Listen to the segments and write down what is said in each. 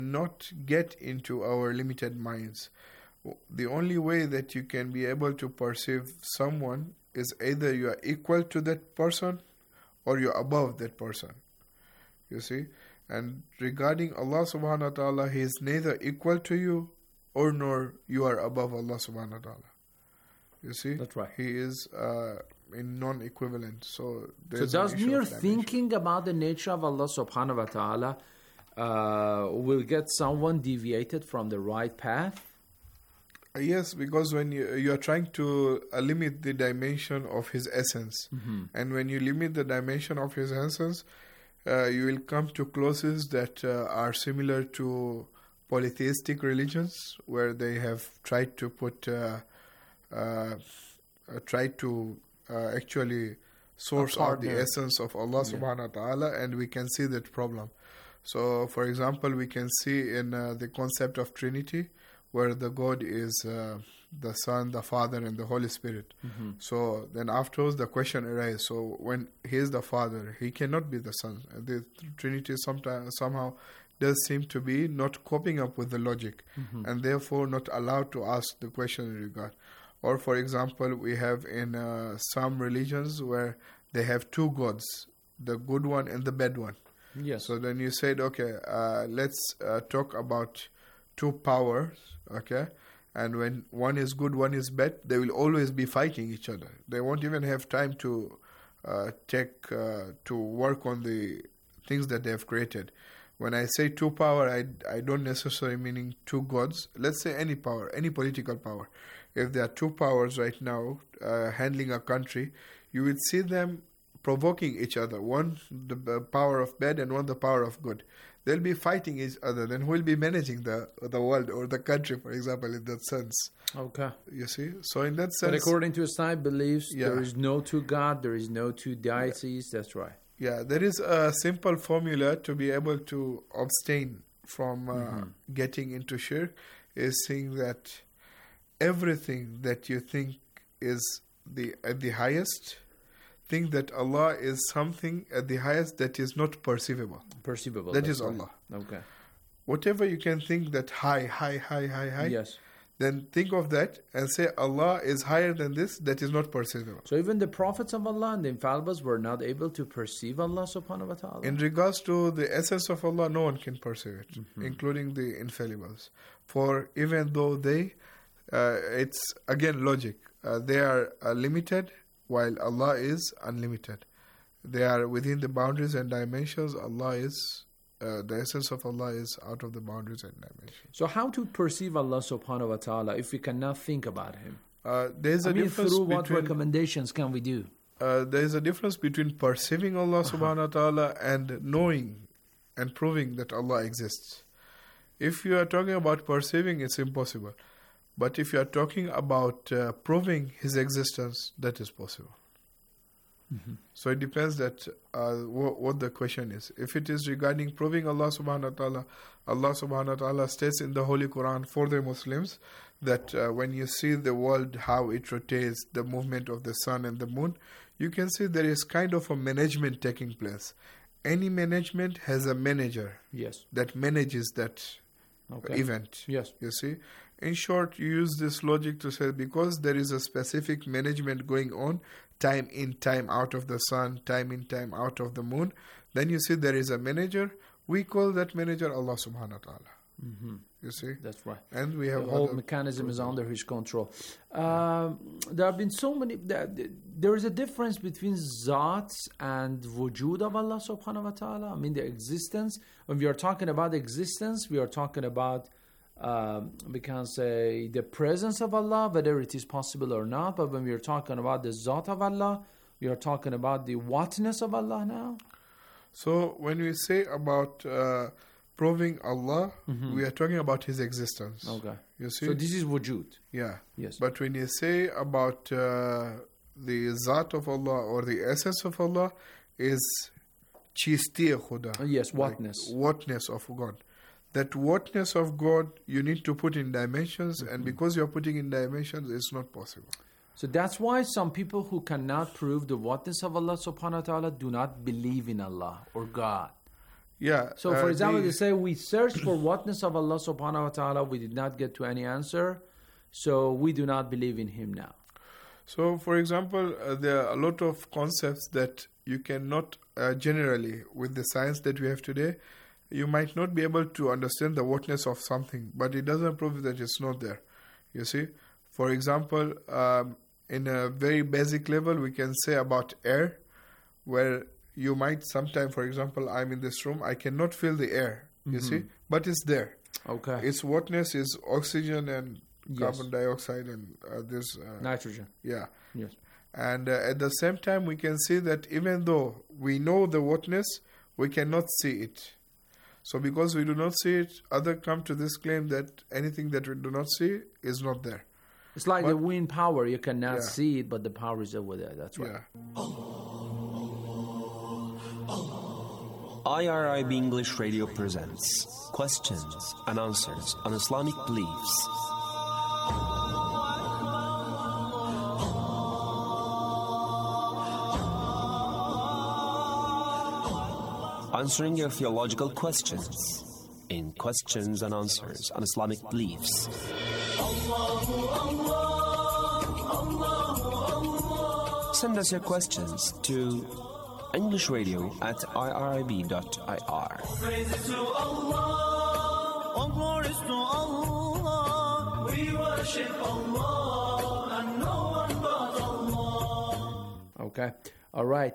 not get into our limited minds. The only way that you can be able to perceive someone is either you are equal to that person or you're above that person. You see? And regarding Allah subhanahu wa ta'ala, He is neither equal to you or nor you are above Allah subhanahu wa ta'ala. You see? That's right. He is in non-equivalent. So does mere thinking about the nature of Allah subhanahu wa ta'ala will get someone deviated from the right path? Yes, because when you are trying to limit the dimension of His essence, and when you limit the dimension of His essence, you will come to clauses that are similar to polytheistic religions, where they have tried to put, actually source out the essence of Allah subhanahu wa ta'ala, and we can see that problem. So, for example, we can see in the concept of Trinity, where the God is the Son, the Father, and the Holy Spirit. So then afterwards the question arises, so when He is the Father, He cannot be the Son. The Trinity somehow does seem to be not coping up with the logic, and therefore not allowed to ask the question in regard. Or for example, we have in some religions where they have two gods, the good one and the bad one. Yes. So then you said, okay, let's talk about two powers, okay? And when one is good, one is bad, they will always be fighting each other. They won't even have time to to work on the things that they have created. When I say two power, I don't necessarily meaning two gods. Let's say any power, any political power. If there are two powers right now handling a country, you will see them provoking each other. One the power of bad and one the power of good. They'll be fighting each other. Then who will be managing the world or the country, for example, in that sense? Okay. You see? So in that sense... But according to Islamic beliefs, there is no two God, there is no two deities. That's right. Yeah, there is a simple formula to be able to abstain from getting into shirk, is saying that everything that you think is at the highest, think that Allah is something at the highest that is not perceivable. Perceivable. That is Allah. Okay. Whatever you can think that high, yes, then think of that and say Allah is higher than this, that is not perceivable. So even the prophets of Allah and the infallibles were not able to perceive Allah subhanahu wa ta'ala? In regards to the essence of Allah, no one can perceive it, including the infallibles. For even though they, it's again logic, they are limited, while Allah is unlimited. They are within the boundaries and dimensions. Allah is, the essence of Allah is out of the boundaries and dimensions. So how to perceive Allah subhanahu wa ta'ala if we cannot think about Him? There's a difference through what recommendations can we do? There's a difference between perceiving Allah subhanahu wa ta'ala and knowing and proving that Allah exists. If you are talking about perceiving, it's impossible. But if you are talking about proving His existence, that is possible. So it depends that what the question is. If it is regarding proving Allah subhanahu wa ta'ala, Allah subhanahu wa ta'ala states in the Holy Quran for the Muslims that when you see the world, how it rotates, the movement of the sun and the moon, you can see there is kind of a management taking place. Any management has a manager that manages that event. Yes. You see? In short, you use this logic to say because there is a specific management going on, time in, time out of the sun, time in, time out of the moon, then you see there is a manager. We call that manager Allah subhanahu wa ta'ala. You see? That's right. And we have the whole mechanism is under His control. There have been so many... There is a difference between Zat and Wujud of Allah subhanahu wa ta'ala. I mean, the existence. When we are talking about existence, we are talking about... we can say the presence of Allah, whether it is possible or not. But when we are talking about the Zat of Allah, we are talking about the whatness of Allah now. So when we say about proving Allah, we are talking about His existence. Okay. You see? So this is wujud. Yeah. Yes. But when you say about the Zat of Allah or the essence of Allah is chisti khuda. Yes, whatness. Like whatness of God. That whatness of God you need to put in dimensions, and because you are putting in dimensions, it's not possible. So that's why some people who cannot prove the whatness of Allah subhanahu wa ta'ala do not believe in Allah or God. Yeah. So, for example, they say we searched for whatness of Allah subhanahu wa ta'ala, we did not get to any answer, so we do not believe in Him now. So, for example, there are a lot of concepts that you cannot generally, with the science that we have today, you might not be able to understand the whatness of something, but it doesn't prove that it's not there. You see? For example, in a very basic level, we can say about air, where you might sometime, for example, I'm in this room, I cannot feel the air, you see, but it's there. Okay. Its whatness is oxygen and Yes. carbon dioxide and this. Nitrogen. Yeah. Yes. And at the same time, we can see that even though we know the whatness, we cannot see it. So because we do not see it, others come to this claim that anything that we do not see is not there. It's like the wind power. You cannot Yeah. see it, but the power is over there. That's right. Yeah. IRIB English Radio presents questions and answers on Islamic beliefs. Answering your theological questions in questions and answers on Islamic beliefs. Send us your questions to englishradio@irib.ir. Praises to Allah, all glories to Allah. We worship Allah and no one but Allah. Okay. All right.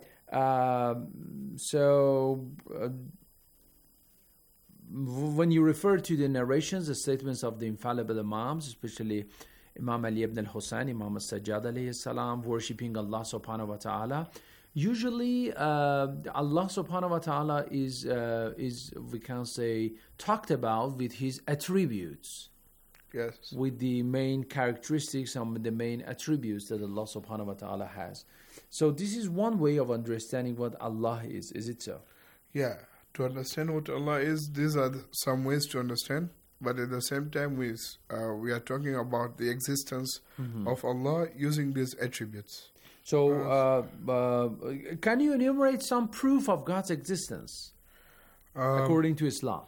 When you refer to the narrations, the statements of the infallible Imams, especially Imam Ali ibn al-Husayn, Imam al-Sajjad alayhi salam, worshipping Allah subhanahu wa ta'ala, usually Allah subhanahu wa ta'ala is we can say, talked about with His attributes. Yes. With the main characteristics and the main attributes that Allah subhanahu wa ta'ala has. So this is one way of understanding what Allah is it so? Yeah. To understand what Allah is, these are some ways to understand. But at the same time, we are talking about the existence of Allah using these attributes. So can you enumerate some proof of God's existence according to Islam?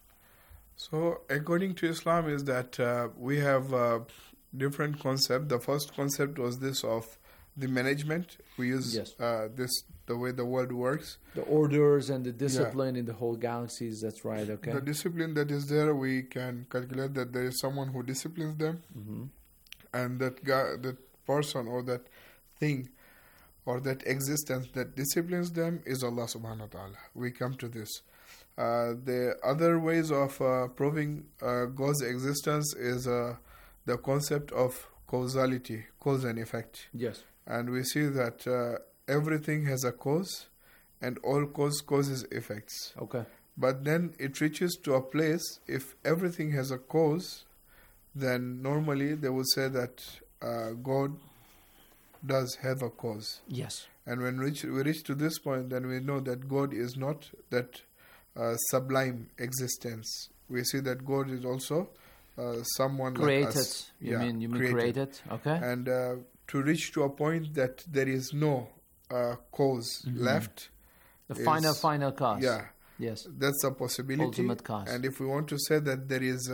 So, according to Islam is that we have different concepts. The first concept was this of the management. We use Yes. the way the world works. The orders and the discipline in the whole galaxies, that's right, okay? The discipline that is there, we can calculate that there is someone who disciplines them. And that person or that thing or that existence that disciplines them is Allah subhanahu wa ta'ala. We come to this. The other ways of proving God's existence is the concept of causality, cause and effect. Yes. And we see that everything has a cause and all cause causes effects. Okay. But then it reaches to a place, if everything has a cause, then normally they will say that God does have a cause. Yes. And when we reach to this point, then we know that God is not that sublime existence. We see that God is also someone Created. like us. You mean created? Okay. And to reach to a point that there is no cause left. The is- final cause. Yeah. Yes. That's a possibility. Ultimate cause. And if we want to say that there is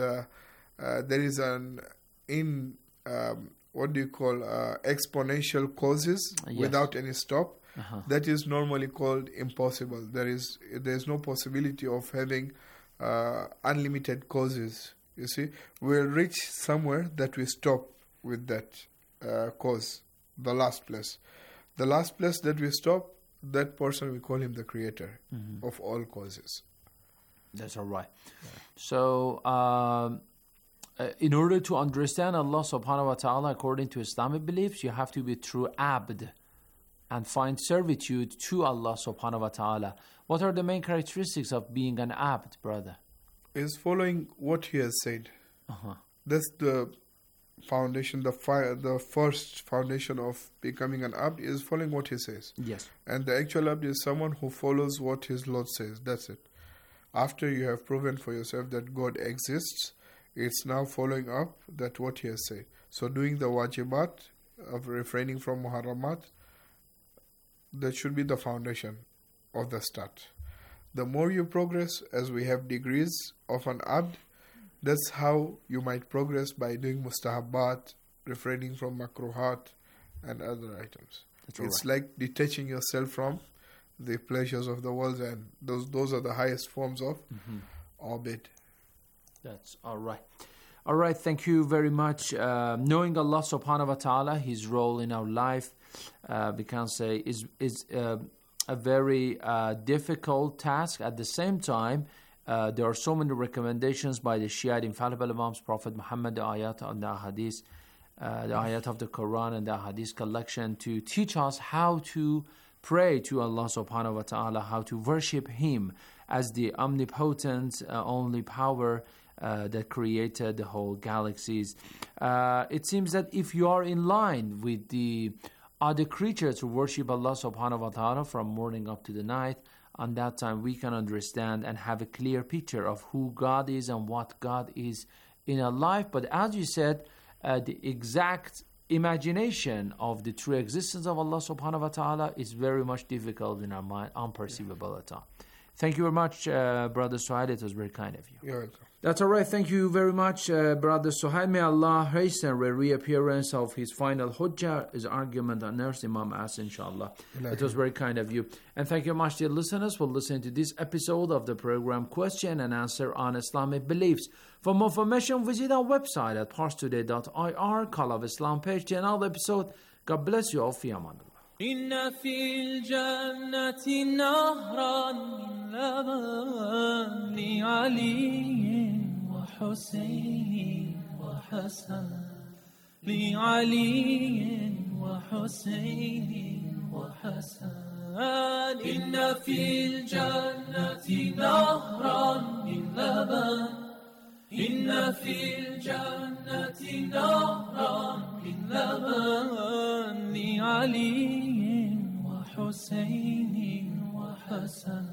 an exponential causes Yes. without any stop, that is normally called impossible. There is no possibility of having unlimited causes. You see, we'll reach somewhere that we stop with that cause, the last place. The last place that we stop, that person, we call him the creator of all causes. That's all right. So, in order to understand Allah subhanahu wa ta'ala according to Islamic beliefs, you have to be true abd and find servitude to Allah subhanahu wa ta'ala. What are the main characteristics of being an abd, brother? Is following what he has said. That's the foundation, the first foundation of becoming an abd is following what he says. Yes. And the actual abd is someone who follows what his Lord says. That's it. After you have proven for yourself that God exists, it's now following up that what he has said. So doing the wajibat of refraining from muharramat, that should be the foundation of the start. The more you progress, as we have degrees of an abd, that's how you might progress by doing mustahabbat, refraining from makruhat, and other items. It's like detaching yourself from the pleasures of the world, and those are the highest forms of orbit. That's all right. All right, thank you very much. Knowing Allah subhanahu wa ta'ala, His role in our life, we can say is a very difficult task. At the same time, there are so many recommendations by the Shia infallible Imams, Prophet Muhammad, the ayat and the hadith, the ayat of the Quran and the hadith collection to teach us how to pray to Allah subhanahu wa ta'ala, how to worship Him as the omnipotent, only power that created the whole galaxies. It seems that if you are in line with the other creatures who worship Allah subhanahu wa ta'ala from morning up to the night, on that time we can understand and have a clear picture of who God is and what God is in our life. But as you said, the exact imagination of the true existence of Allah subhanahu wa ta'ala is very much difficult in our mind, unperceivable at all. Thank you very much, Brother Suhail. It was very kind of you. You're welcome. That's all right. Thank you very much, Brother Suhail. May Allah hasten the reappearance of his final hujjah, his argument on earth, Imam As, inshallah. It was very kind of you. And thank you very much, dear listeners, for listening to this episode of the program Question and Answer on Islamic Beliefs. For more information, visit our website at parstoday.ir, Call of Islam page, to another episode. God bless you all. Fi amanullah. إن في الجنة نهرا من لبن لعلي وحسين وحسن لعلي وحسين وحسن إن في الجنة نهرا من لبن إن في الجنة نهرا من لبن لعلي وحسين وحسن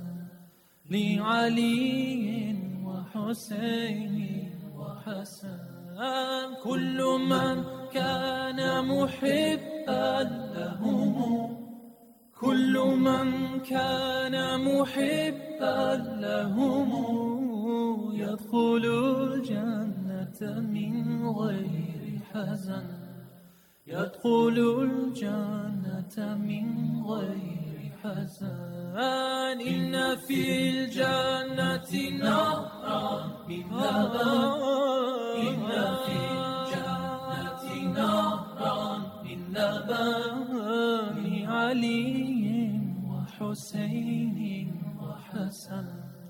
لعلي وحسين وحسن كل من كان محبا لهم كل من كان محبا لهم يدخل الجنة من غير حزن يدخل الجنة من غير حزن إن في الجنة نهرا من لبن إن في الجنة نهرا من لبن لعلي وحسين وحسن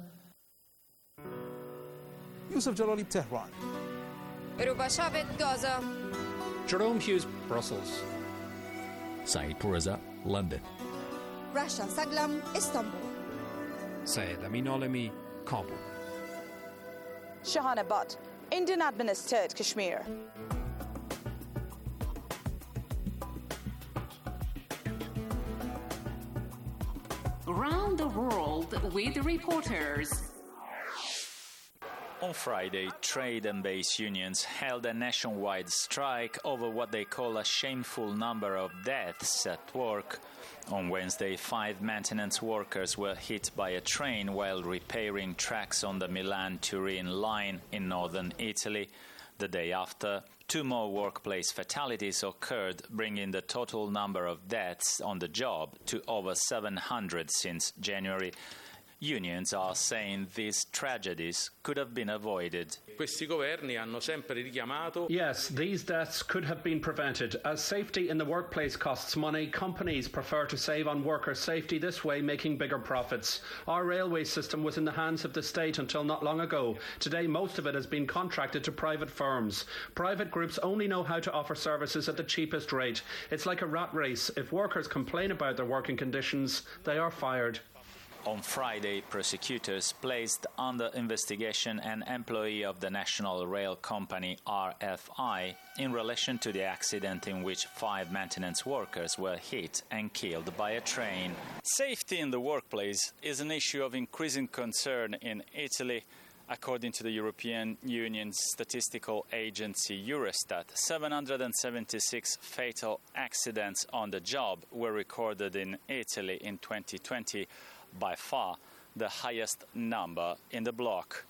Yusuf Jalali, Tehran. Rubashavit, Gaza. Jerome Hughes, Brussels. Saeed Pourreza, London. Rasha Saglam, Istanbul. Syed Amin Alami, Kabul. Shahana Butt, Indian administered Kashmir. Around the world with reporters. On Friday, trade and base unions held a nationwide strike over what they call a shameful number of deaths at work. On Wednesday, 5 maintenance workers were hit by a train while repairing tracks on the Milan-Turin line in northern Italy. The day after, 2 more workplace fatalities occurred, bringing the total number of deaths on the job to over 700 since January. Unions are saying these tragedies could have been avoided. Questi governi hanno sempre richiamato. Yes, these deaths could have been prevented. As safety in the workplace costs money, companies prefer to save on worker safety, this way making bigger profits. Our railway system was in the hands of the state until not long ago. Today, most of it has been contracted to private firms. Private groups only know how to offer services at the cheapest rate. It's like a rat race. If workers complain about their working conditions, they are fired. On Friday, prosecutors placed under investigation an employee of the national rail company RFI in relation to the accident in which 5 maintenance workers were hit and killed by a train. Safety in the workplace is an issue of increasing concern in Italy. According to the European Union's statistical agency Eurostat, 776 fatal accidents on the job were recorded in Italy in 2020. By far, the highest number in the bloc.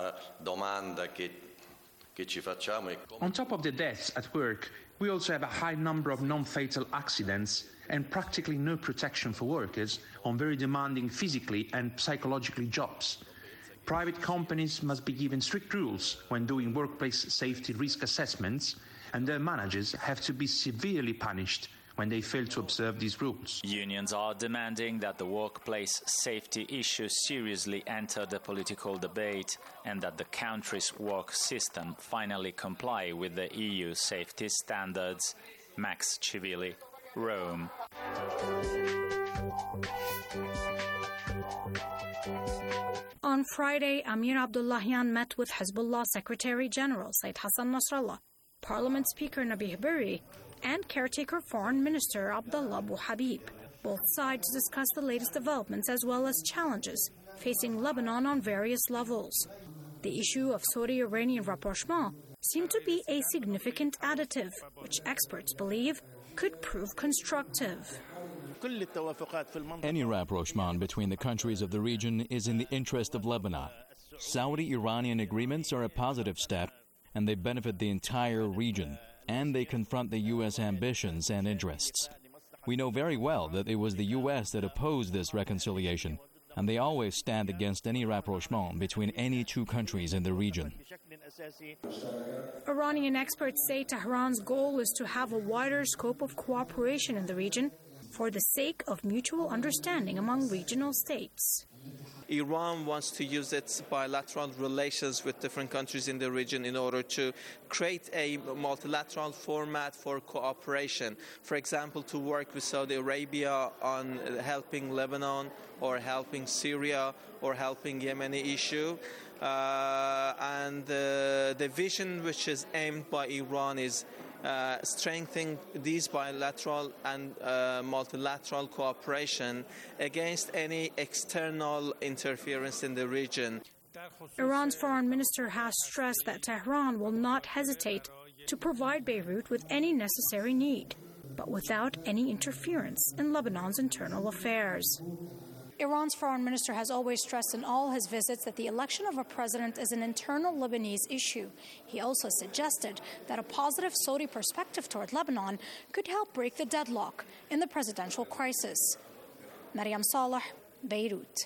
On top of the deaths at work, we also have a high number of non-fatal accidents and practically no protection for workers on very demanding physically and psychologically jobs. Private companies must be given strict rules when doing workplace safety risk assessments, and their managers have to be severely punished when they fail to observe these rules. Unions are demanding that the workplace safety issue seriously enter the political debate and that the country's work system finally comply with the EU safety standards. Max Civili, Rome. On Friday, Amir Abdullahian met with Hezbollah Secretary General Said Hassan Nasrallah, Parliament Speaker Nabi Berri, and caretaker Foreign Minister Abdullah Abu Habib. Both sides discussed the latest developments as well as challenges facing Lebanon on various levels. The issue of Saudi-Iranian rapprochement seemed to be a significant additive, which experts believe could prove constructive. Any rapprochement between the countries of the region is in the interest of Lebanon. Saudi-Iranian agreements are a positive step, and they benefit the entire region, and they confront the U.S. ambitions and interests. We know very well that it was the U.S. that opposed this reconciliation, and they always stand against any rapprochement between any two countries in the region. Iranian experts say Tehran's goal is to have a wider scope of cooperation in the region for the sake of mutual understanding among regional states. Iran wants to use its bilateral relations with different countries in the region in order to create a multilateral format for cooperation. For example, to work with Saudi Arabia on helping Lebanon or helping Syria or helping Yemeni issue. And the vision which is aimed by Iran is strengthening these bilateral and multilateral cooperation against any external interference in the region. Iran's foreign minister has stressed that Tehran will not hesitate to provide Beirut with any necessary need, but without any interference in Lebanon's internal affairs. Iran's foreign minister has always stressed in all his visits that the election of a president is an internal Lebanese issue. He also suggested that a positive Saudi perspective toward Lebanon could help break the deadlock in the presidential crisis. Maryam Saleh, Beirut.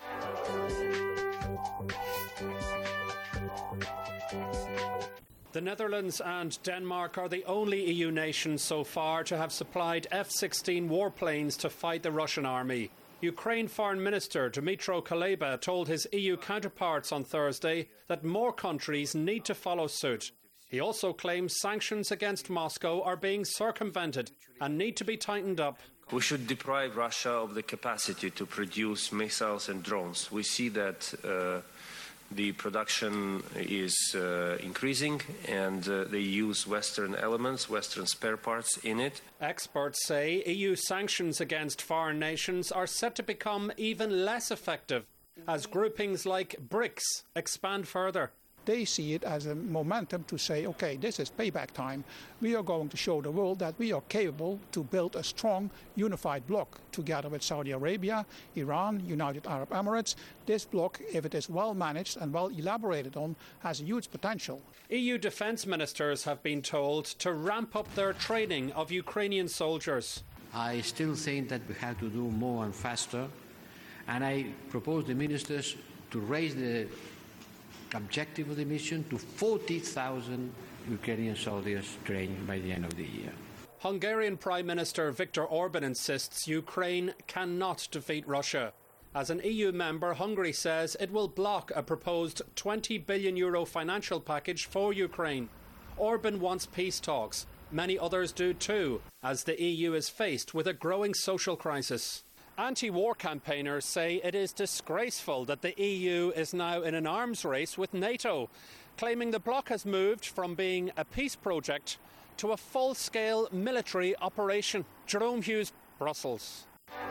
The Netherlands and Denmark are the only EU nations so far to have supplied F-16 warplanes to fight the Russian army. Ukraine Foreign Minister Dmytro Kuleba told his EU counterparts on Thursday that more countries need to follow suit. He also claims sanctions against Moscow are being circumvented and need to be tightened up. We should deprive Russia of the capacity to produce missiles and drones. We see that the production is increasing and they use Western elements, Western spare parts in it. Experts say EU sanctions against foreign nations are set to become even less effective as groupings like BRICS expand further. They see it as a momentum to say, okay, this is payback time. We are going to show the world that we are capable to build a strong, unified bloc together with Saudi Arabia, Iran, United Arab Emirates. This bloc, if it is well managed and well elaborated on, has a huge potential. EU defence ministers have been told to ramp up their training of Ukrainian soldiers. I still think that we have to do more and faster, and I propose the ministers to raise the objective of the mission to 40,000 Ukrainian soldiers trained by the end of the year. Hungarian Prime Minister Viktor Orban insists Ukraine cannot defeat Russia. As an EU member, Hungary says it will block a proposed €20 billion financial package for Ukraine. Orban wants peace talks. Many others do too, as the EU is faced with a growing social crisis. Anti-war campaigners say it is disgraceful that the EU is now in an arms race with NATO, claiming the bloc has moved from being a peace project to a full-scale military operation. Jerome Hughes, Brussels.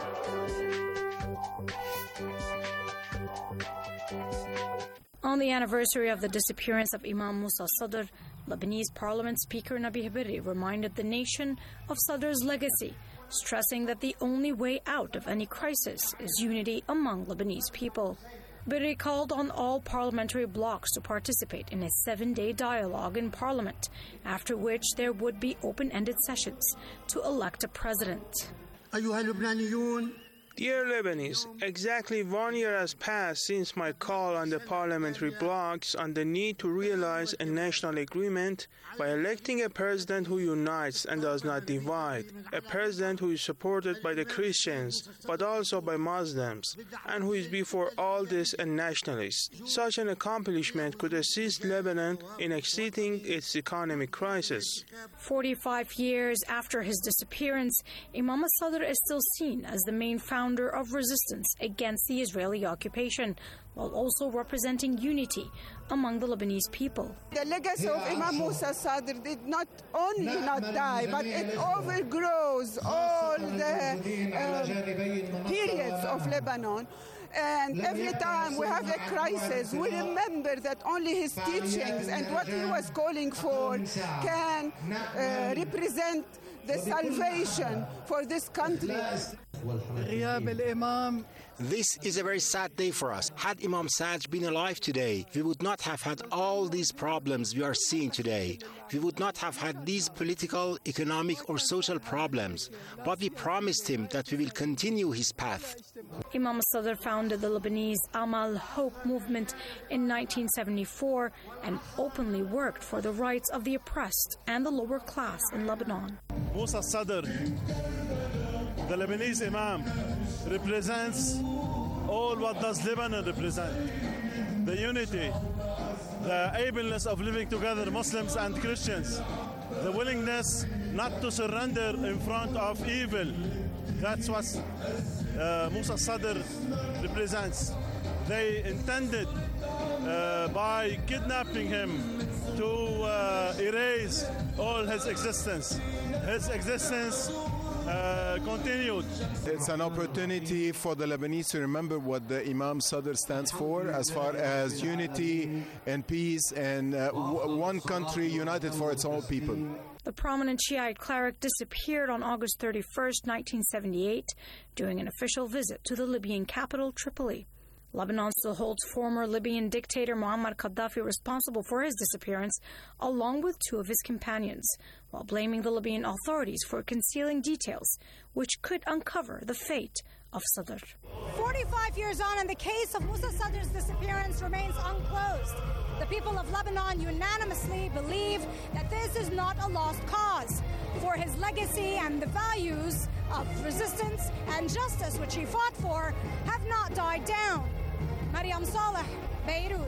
On the anniversary of the disappearance of Imam Musa Sadr, Lebanese Parliament Speaker Nabi Berri reminded the nation of Sadr's legacy, stressing that the only way out of any crisis is unity among Lebanese people. Berri called on all parliamentary blocs to participate in a 7-day dialogue in parliament, after which there would be open-ended sessions to elect a president. Dear Lebanese, exactly 1 year has passed since my call on the parliamentary blocs on the need to realize a national agreement by electing a president who unites and does not divide, a president who is supported by the Christians but also by Muslims, and who is before all this a nationalist. Such an accomplishment could assist Lebanon in exiting its economic crisis. 45 years after his disappearance, Imam al-Sadr is still seen as the main founder of resistance against the Israeli occupation, while also representing unity among the Lebanese people. The legacy of Imam Musa al-Sadr did not only not die, but it overgrows all the periods of Lebanon. And every time we have a crisis, we remember that only his teachings and what he was calling for can represent the salvation for this country. This is a very sad day for us. Had Imam Sadr been alive today, we would not have had all these problems we are seeing today. We would not have had these political, economic or social problems. But we promised him that we will continue his path. Imam al-Sadr founded the Lebanese Amal Hope movement in 1974 and openly worked for the rights of the oppressed and the lower class in Lebanon. Musa al-Sadr, the Lebanese Imam, represents all what does Lebanon represent. The unity, the ableness of living together, Muslims and Christians, the willingness not to surrender in front of evil. That's what Musa al-Sadr represents. They intended by kidnapping him to erase all his existence. His existence continued. It's an opportunity for the Lebanese to remember what the Imam Sadr stands for as far as unity and peace and one country united for its own people. The prominent Shiite cleric disappeared on August 31st, 1978, during an official visit to the Libyan capital, Tripoli. Lebanon still holds former Libyan dictator Muammar Gaddafi responsible for his disappearance, along with 2 of his companions, while blaming the Libyan authorities for concealing details which could uncover the fate of Sadr. 45 years on, and the case of Musa Sadr's disappearance remains unclosed. The people of Lebanon unanimously believe that this is not a lost cause, for his legacy and the values of resistance and justice which he fought for have not died down. Mariam Saleh, Beirut.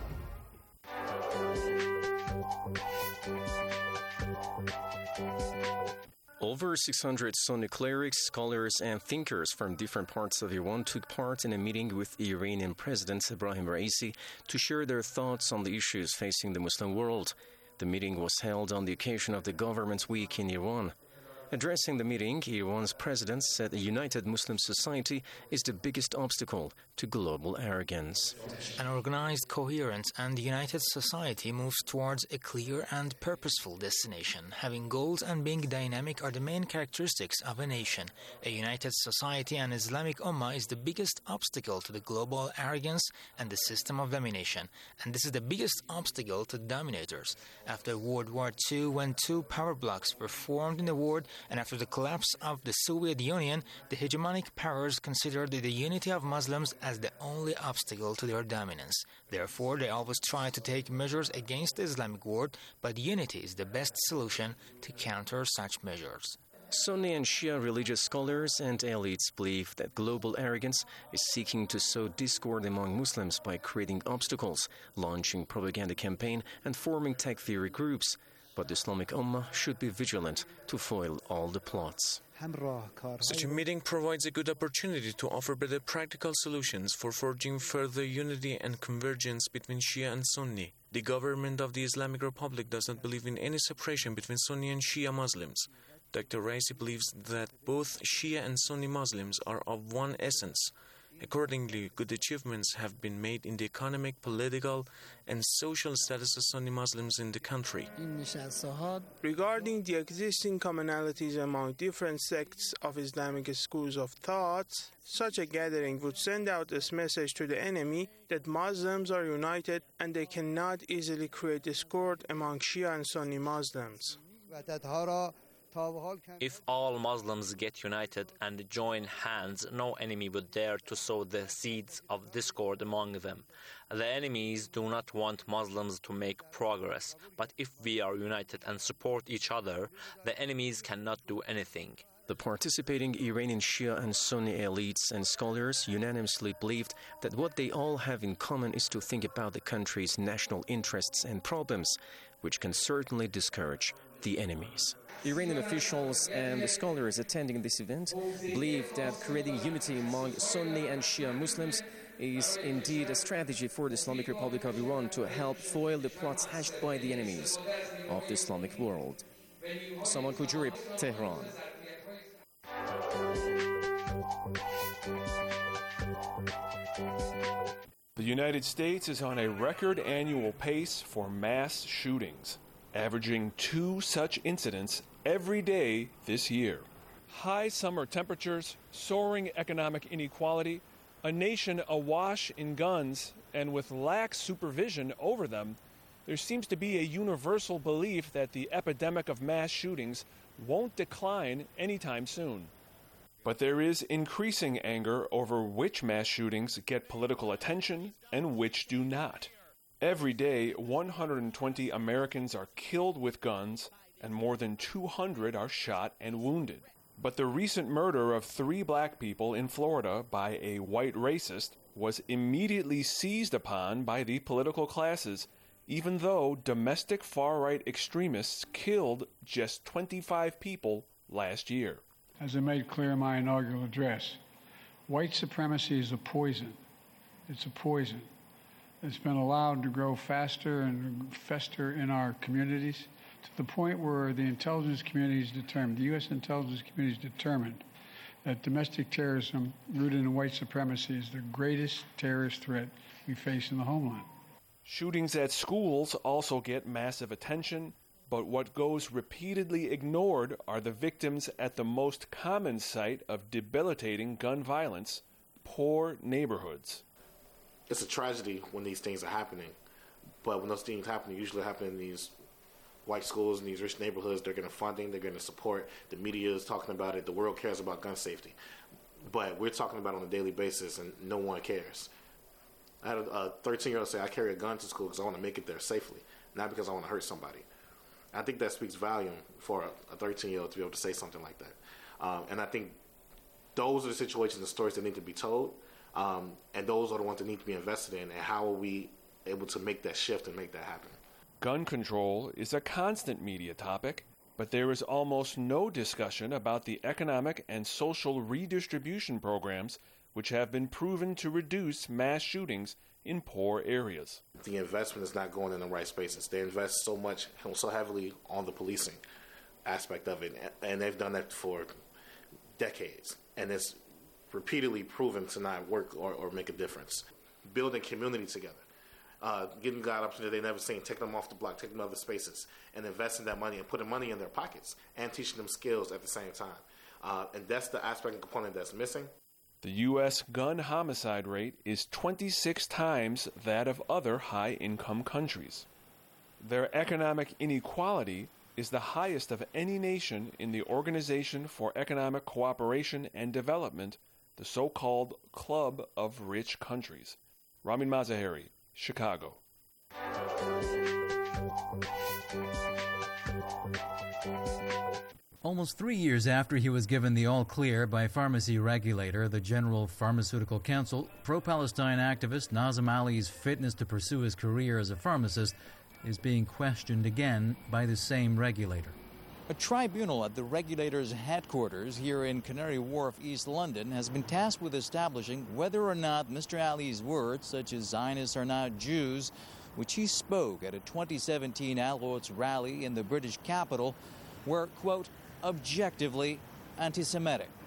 Over 600 Sunni clerics, scholars, and thinkers from different parts of Iran took part in a meeting with Iranian President Ebrahim Raisi to share their thoughts on the issues facing the Muslim world. The meeting was held on the occasion of the Government Week in Iran. Addressing the meeting, Iran's president said a united Muslim society is the biggest obstacle to global arrogance. An organized, coherent, and united society moves towards a clear and purposeful destination. Having goals and being dynamic are the main characteristics of a nation. A united society and Islamic Ummah is the biggest obstacle to the global arrogance and the system of domination. And this is the biggest obstacle to dominators. After World War II, when 2 power blocs were formed in the world, and after the collapse of the Soviet Union, the hegemonic powers considered the unity of Muslims as the only obstacle to their dominance. Therefore, they always try to take measures against the Islamic world, but unity is the best solution to counter such measures. Sunni and Shia religious scholars and elites believe that global arrogance is seeking to sow discord among Muslims by creating obstacles, launching propaganda campaign, and forming tech theory groups. But the Islamic Ummah should be vigilant to foil all the plots. Such a meeting provides a good opportunity to offer better practical solutions for forging further unity and convergence between Shia and Sunni. The government of the Islamic Republic does not believe in any separation between Sunni and Shia Muslims. Dr. Raisi believes that both Shia and Sunni Muslims are of one essence. Accordingly, good achievements have been made in the economic, political, and social status of Sunni Muslims in the country. Regarding the existing commonalities among different sects of Islamic schools of thought, such a gathering would send out this message to the enemy that Muslims are united and they cannot easily create discord among Shia and Sunni Muslims. If all Muslims get united and join hands, no enemy would dare to sow the seeds of discord among them. The enemies do not want Muslims to make progress, but if we are united and support each other, the enemies cannot do anything. The participating Iranian Shia and Sunni elites and scholars unanimously believed that what they all have in common is to think about the country's national interests and problems, which can certainly discourage the enemies. Iranian officials and the scholars attending this event believe that creating unity among Sunni and Shia Muslims is indeed a strategy for the Islamic Republic of Iran to help foil the plots hatched by the enemies of the Islamic world. Saman Kujuri, Tehran. The United States is on a record annual pace for mass shootings, averaging 2 such incidents every day this year. High summer temperatures, soaring economic inequality, a nation awash in guns, and with lax supervision over them, there seems to be a universal belief that the epidemic of mass shootings won't decline anytime soon. But there is increasing anger over which mass shootings get political attention and which do not. Every day, 120 Americans are killed with guns, and more than 200 are shot and wounded. But the recent murder of 3 black people in Florida by a white racist was immediately seized upon by the political classes, even though domestic far-right extremists killed just 25 people last year. As I made clear in my inaugural address, white supremacy is a poison. It's a poison. It's been allowed to grow faster and fester in our communities to the point where the intelligence community is determined, the U.S. intelligence community is determined that domestic terrorism rooted in white supremacy is the greatest terrorist threat we face in the homeland. Shootings at schools also get massive attention, but what goes repeatedly ignored are the victims at the most common site of debilitating gun violence, poor neighborhoods. It's a tragedy when these things are happening, but when those things happen, they usually happen in these white schools in these rich neighborhoods. They're getting funding, they're getting support, the media is talking about it, the world cares about gun safety. But we're talking about it on a daily basis and no one cares. I had a 13-year-old say, I carry a gun to school because I want to make it there safely, not because I want to hurt somebody. I think that speaks volume for a 13-year-old to be able to say something like that. And I think those are the situations and stories that need to be told, and those are the ones that need to be invested in, and how are we able to make that shift and make that happen. Gun control is a constant media topic, but there is almost no discussion about the economic and social redistribution programs which have been proven to reduce mass shootings in poor areas. The investment is not going in the right spaces. They invest so heavily on the policing aspect of it, and they've done that for decades, and it's repeatedly proven to not work or make a difference. Building community together. Getting God up to they never seen, taking them off the block, taking them to other spaces, and investing that money and putting money in their pockets and teaching them skills at the same time. And that's the aspect and component that's missing. The U.S. gun homicide rate is 26 times that of other high-income countries. Their economic inequality is the highest of any nation in the Organization for Economic Cooperation and Development, the so-called Club of Rich Countries. Ramin Mazaheri, Chicago. Almost 3 years after he was given the all-clear by pharmacy regulator, the General Pharmaceutical Council, pro-Palestine activist Nazem Ali's fitness to pursue his career as a pharmacist is being questioned again by the same regulator. A tribunal at the regulator's headquarters here in Canary Wharf, East London, has been tasked with establishing whether or not Mr. Ali's words, such as Zionists are not Jews, which he spoke at a 2017 Alouettes rally in the British capital, were, quote, objectively anti-Semitic.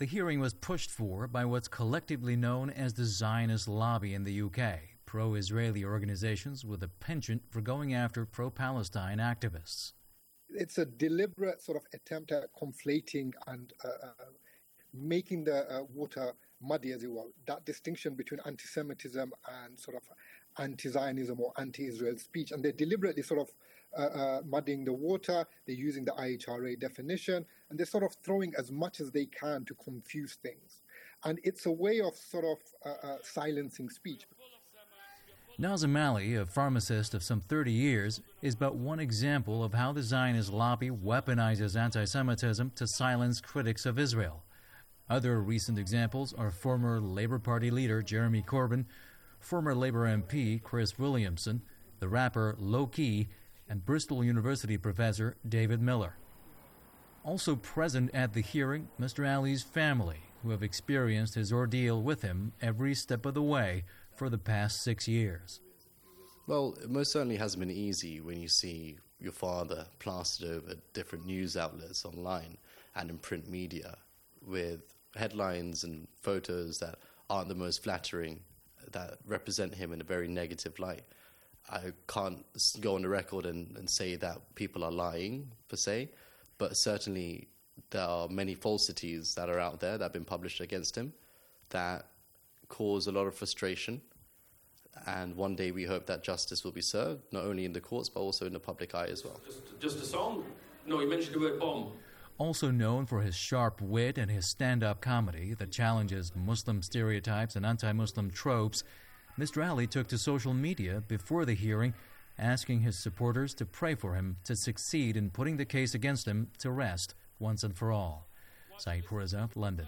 The hearing was pushed for by what's collectively known as the Zionist lobby in the UK, pro-Israeli organizations with a penchant for going after pro-Palestine activists. It's a deliberate sort of attempt at conflating and making the water muddy, as it were. That distinction between anti-Semitism and sort of anti-Zionism or anti-Israel speech. And they're deliberately sort of muddying the water. They're using the IHRA definition. And they're sort of throwing as much as they can to confuse things. And it's a way of sort of silencing speech. Nazim Ali, a pharmacist of some 30 years, is but one example of how the Zionist lobby weaponizes anti-Semitism to silence critics of Israel. Other recent examples are former Labour Party leader Jeremy Corbyn, former Labour MP Chris Williamson, the rapper Low Key, and Bristol University professor David Miller. Also present at the hearing, Mr. Ali's family, who have experienced his ordeal with him every step of the way for the past 6 years. Well, it most certainly hasn't been easy when you see your father plastered over different news outlets online and in print media with headlines and photos that aren't the most flattering, that represent him in a very negative light. I can't go on the record and say that people are lying, per se, but certainly there are many falsities that are out there that have been published against him that cause a lot of frustration. And one day we hope that justice will be served, not only in the courts, but also in the public eye as well. Just a song? No, you mentioned the word bomb. Also known for his sharp wit and his stand-up comedy that challenges Muslim stereotypes and anti-Muslim tropes, Mr. Ali took to social media before the hearing, asking his supporters to pray for him to succeed in putting the case against him to rest once and for all. Saeed Poureza, London.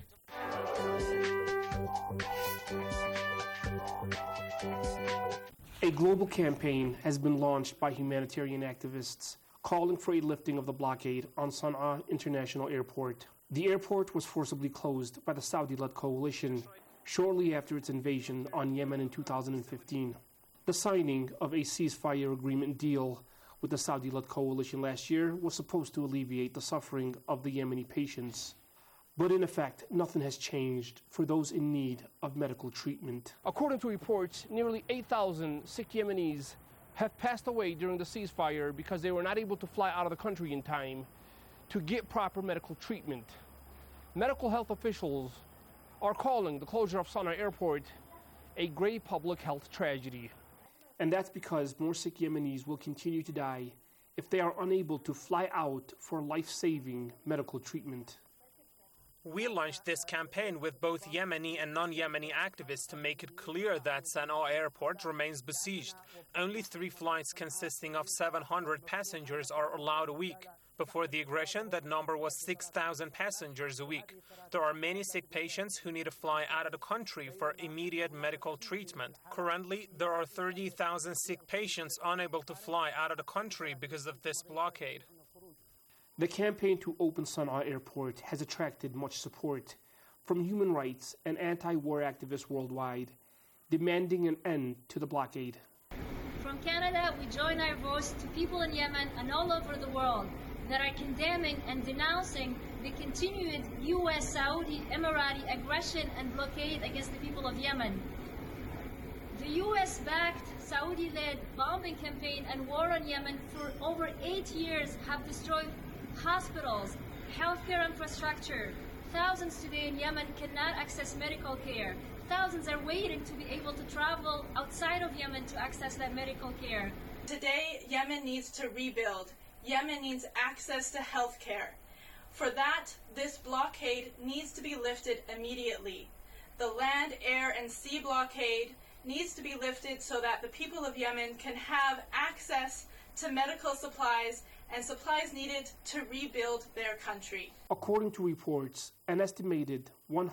A global campaign has been launched by humanitarian activists calling for a lifting of the blockade on Sana'a International Airport. The airport was forcibly closed by the Saudi-led coalition shortly after its invasion on Yemen in 2015. The signing of a ceasefire agreement deal with the Saudi-led coalition last year was supposed to alleviate the suffering of the Yemeni patients. But in effect, nothing has changed for those in need of medical treatment. According to reports, nearly 8,000 sick Yemenis have passed away during the ceasefire because they were not able to fly out of the country in time to get proper medical treatment. Medical health officials are calling the closure of Sana'a Airport a grave public health tragedy. And that's because more sick Yemenis will continue to die if they are unable to fly out for life-saving medical treatment. We launched this campaign with both Yemeni and non-Yemeni activists to make it clear that Sana'a Airport remains besieged. Only 3 flights consisting of 700 passengers are allowed a week. Before the aggression, that number was 6,000 passengers a week. There are many sick patients who need to fly out of the country for immediate medical treatment. Currently, there are 30,000 sick patients unable to fly out of the country because of this blockade. The campaign to open Sana'a Airport has attracted much support from human rights and anti-war activists worldwide, demanding an end to the blockade. From Canada, we join our voice to people in Yemen and all over the world that are condemning and denouncing the continued U.S., Saudi, Emirati aggression and blockade against the people of Yemen. The U.S.-backed, Saudi-led bombing campaign and war on Yemen for over 8 years have destroyed hospitals, healthcare infrastructure. Thousands today in Yemen cannot access medical care. Thousands are waiting to be able to travel outside of Yemen to access that medical care. Today, Yemen needs to rebuild. Yemen needs access to health care. For that, this blockade needs to be lifted immediately. The land, air, and sea blockade needs to be lifted so that the people of Yemen can have access to medical supplies and supplies needed to rebuild their country. According to reports, an estimated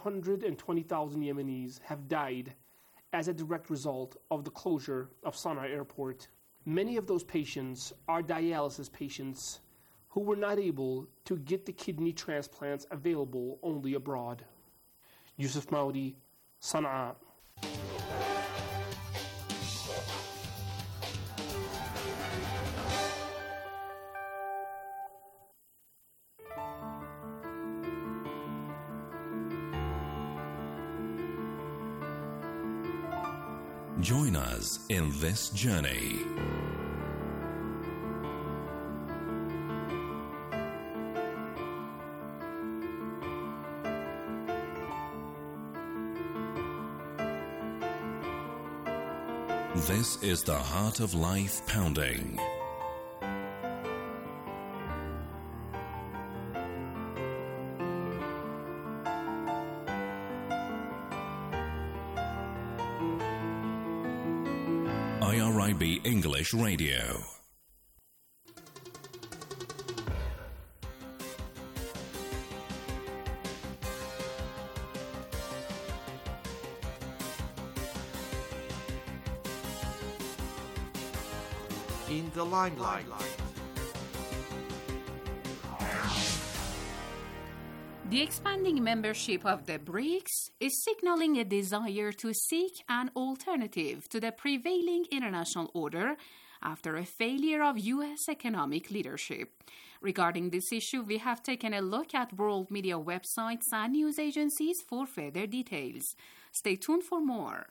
120,000 Yemenis have died as a direct result of the closure of Sana'a Airport. Many of those patients are dialysis patients who were not able to get the kidney transplants available only abroad. Yusuf Maudi, Sana'a. Join us in this journey. This is the Heart of Life Pounding. IRIB English Radio. In the limelight. The expanding membership of the BRICS is signaling a desire to seek an alternative to the prevailing international order after a failure of U.S. economic leadership. Regarding this issue, we have taken a look at world media websites and news agencies for further details. Stay tuned for more.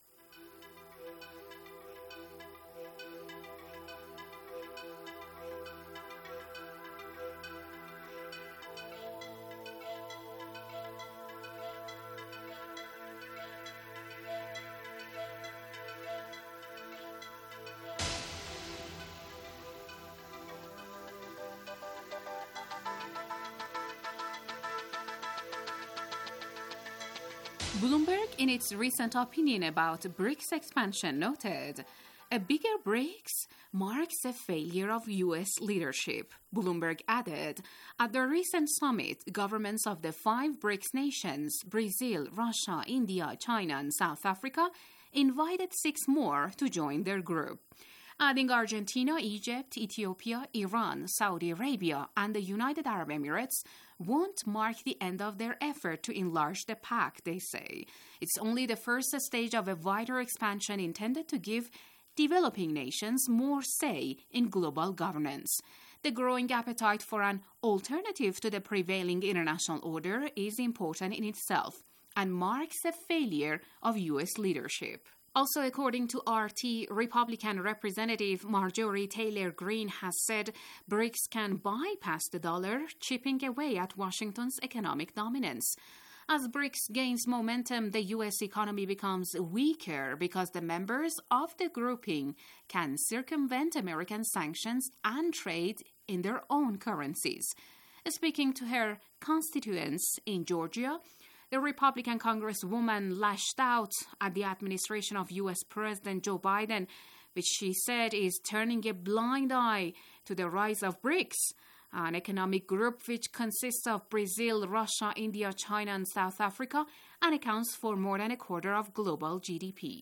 Bloomberg, in its recent opinion about BRICS expansion, noted, "A bigger BRICS marks a failure of U.S. leadership." Bloomberg added, "At the recent summit, governments of the 5 BRICS nations, Brazil, Russia, India, China, and South Africa, invited 6 more to join their group." Adding Argentina, Egypt, Ethiopia, Iran, Saudi Arabia, and the United Arab Emirates won't mark the end of their effort to enlarge the pact, they say. It's only the first stage of a wider expansion intended to give developing nations more say in global governance. The growing appetite for an alternative to the prevailing international order is important in itself and marks a failure of U.S. leadership. Also, according to RT, Republican Representative Marjorie Taylor Greene has said BRICS can bypass the dollar, chipping away at Washington's economic dominance. As BRICS gains momentum, the U.S. economy becomes weaker because the members of the grouping can circumvent American sanctions and trade in their own currencies. Speaking to her constituents in Georgia, the Republican Congresswoman lashed out at the administration of U.S. President Joe Biden, which she said is turning a blind eye to the rise of BRICS, an economic group which consists of Brazil, Russia, India, China, and South Africa, and accounts for more than a quarter of global GDP.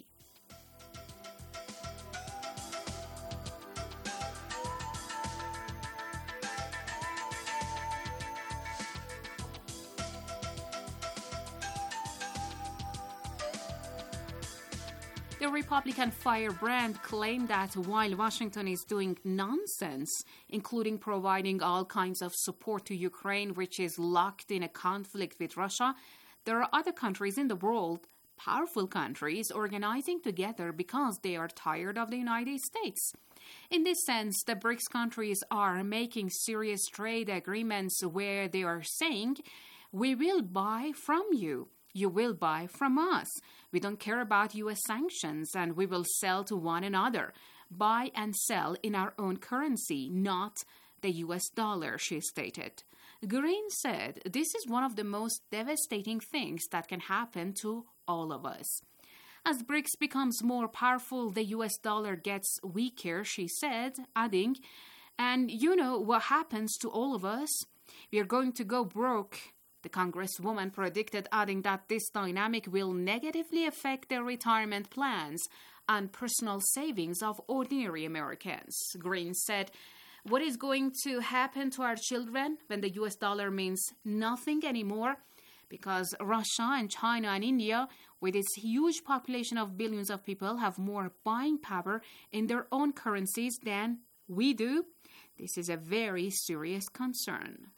The Republican firebrand claimed that while Washington is doing nonsense, including providing all kinds of support to Ukraine, which is locked in a conflict with Russia, there are other countries in the world, powerful countries, organizing together because they are tired of the United States. In this sense, the BRICS countries are making serious trade agreements where they are saying, "We will buy from you. You will buy from us. We don't care about U.S. sanctions, and we will sell to one another. Buy and sell in our own currency, not the U.S. dollar," she stated. Greene said, "This is one of the most devastating things that can happen to all of us." As BRICS becomes more powerful, the U.S. dollar gets weaker, she said, adding, "And you know what happens to all of us? We are going to go broke." The Congresswoman predicted, adding that this dynamic will negatively affect their retirement plans and personal savings of ordinary Americans. Greene said, "What is going to happen to our children when the U.S. dollar means nothing anymore? Because Russia and China and India, with its huge population of billions of people, have more buying power in their own currencies than we do. This is a very serious concern."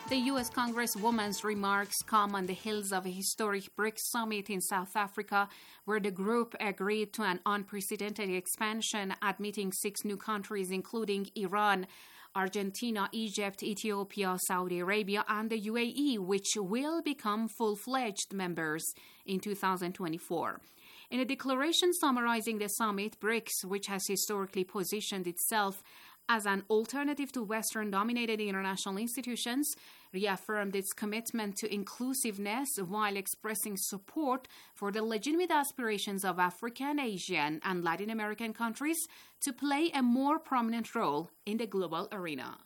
The U.S. Congresswoman's remarks come on the heels of a historic BRICS summit in South Africa, where the group agreed to an unprecedented expansion, admitting 6 new countries, including Iran, Argentina, Egypt, Ethiopia, Saudi Arabia, and the UAE, which will become full-fledged members in 2024. In a declaration summarizing the summit, BRICS, which has historically positioned itself as an alternative to Western-dominated international institutions, reaffirmed its commitment to inclusiveness while expressing support for the legitimate aspirations of African, Asian, and Latin American countries to play a more prominent role in the global arena.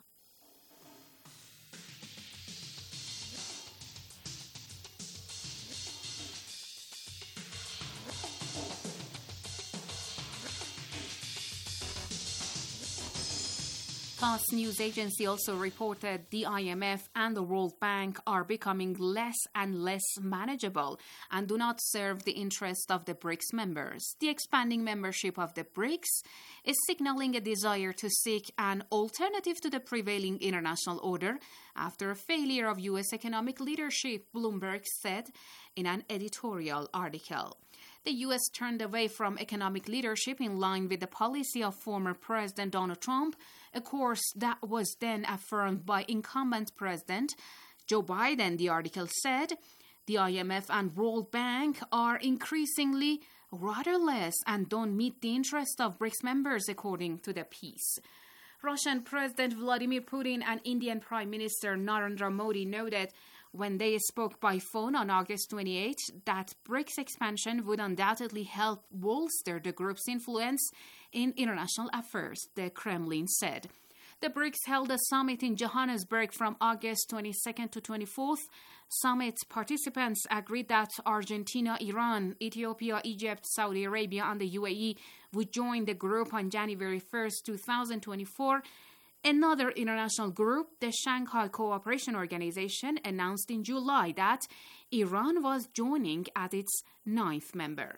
TASS news agency also reported the IMF and the World Bank are becoming less and less manageable and do not serve the interest of the BRICS members. The expanding membership of the BRICS is signaling a desire to seek an alternative to the prevailing international order after a failure of U.S. economic leadership, Bloomberg said in an editorial article. The U.S. turned away from economic leadership in line with the policy of former President Donald Trump, a course that was then affirmed by incumbent President Joe Biden, the article said. The IMF and World Bank are increasingly rudderless and don't meet the interest of BRICS members, according to the piece. Russian President Vladimir Putin and Indian Prime Minister Narendra Modi noted when they spoke by phone on August 28 that BRICS expansion would undoubtedly help bolster the group's influence in international affairs, the Kremlin said. The BRICS held a summit in Johannesburg from August 22nd to 24th. Summit participants agreed that Argentina, Iran, Ethiopia, Egypt, Saudi Arabia, and the UAE would join the group on January 1st, 2024. Another international group, the Shanghai Cooperation Organization, announced in July that Iran was joining as its 9th member.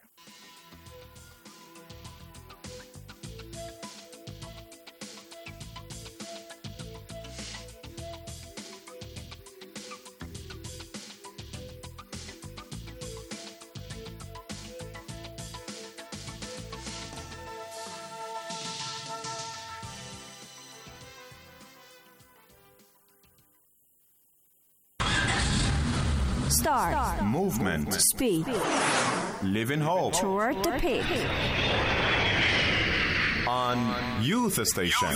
Start. Movement. Speed. Live in hope. Toward the peak. On Youth Station.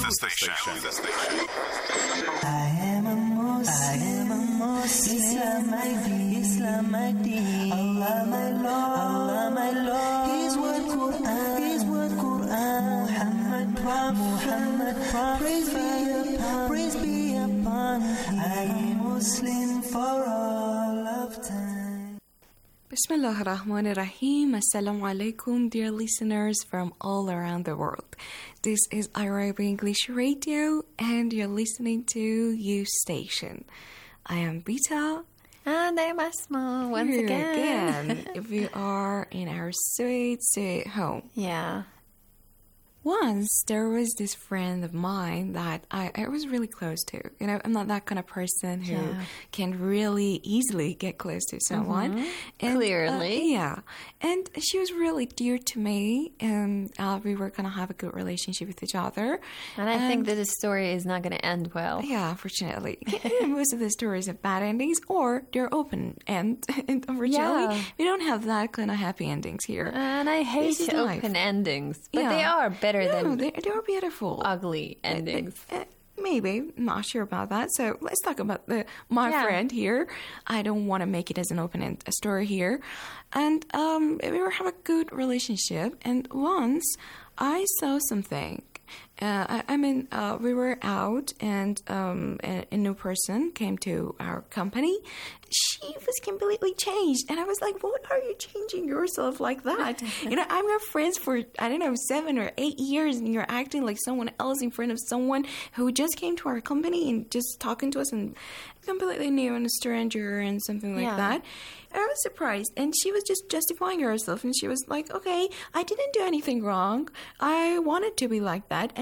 I am a Muslim. Islam my deen. Allah my Lord. His word Quran. Muhammad Prophet. Praise be upon him. I am Muslim for all of time. Bismillah ar-Rahman ar-Rahim. Assalamu alaikum, dear listeners from all around the world. This is IRIB English Radio, and you're listening to You Station. I am Bita. And I'm Asma, once again. We are in our sweet home. Yeah. Once, there was this friend of mine that I was really close to. You know, I'm not that kind of person who can really easily get close to someone. Mm-hmm. And, clearly. Yeah. And she was really dear to me, and we were going to have a good relationship with each other. And I think that the story is not going to end well. Yeah, unfortunately. Most of the stories have bad endings, or they're open end. And unfortunately, we don't have that kind of happy endings here. And I hate open endings, but they are better than they're beautiful ugly endings. Maybe. I'm not sure about that. So let's talk about my friend here. I don't want to make it as an open-end story here. And we were having a good relationship. And once I saw something. We were out, and a new person came to our company. She was completely changed, and I was like, "What are you changing yourself like that?" I'm your friends for 7 or 8 years, and you're acting like someone else in front of someone who just came to our company and just talking to us and completely new and a stranger and something like that. I was surprised, and she was just justifying herself, and she was like, "Okay, I didn't do anything wrong. I wanted to be like that, and